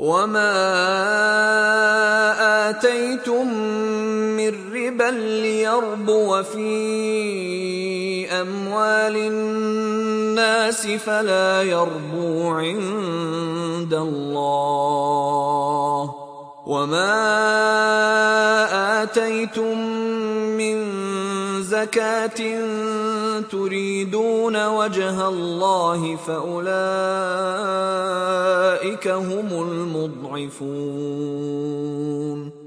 وما آتيتم من ربا ليربو في أموال الناس فلا يربو عند الله، وما آتيتم من زكاة تريدون وجه الله فأولئك هم المضعفون.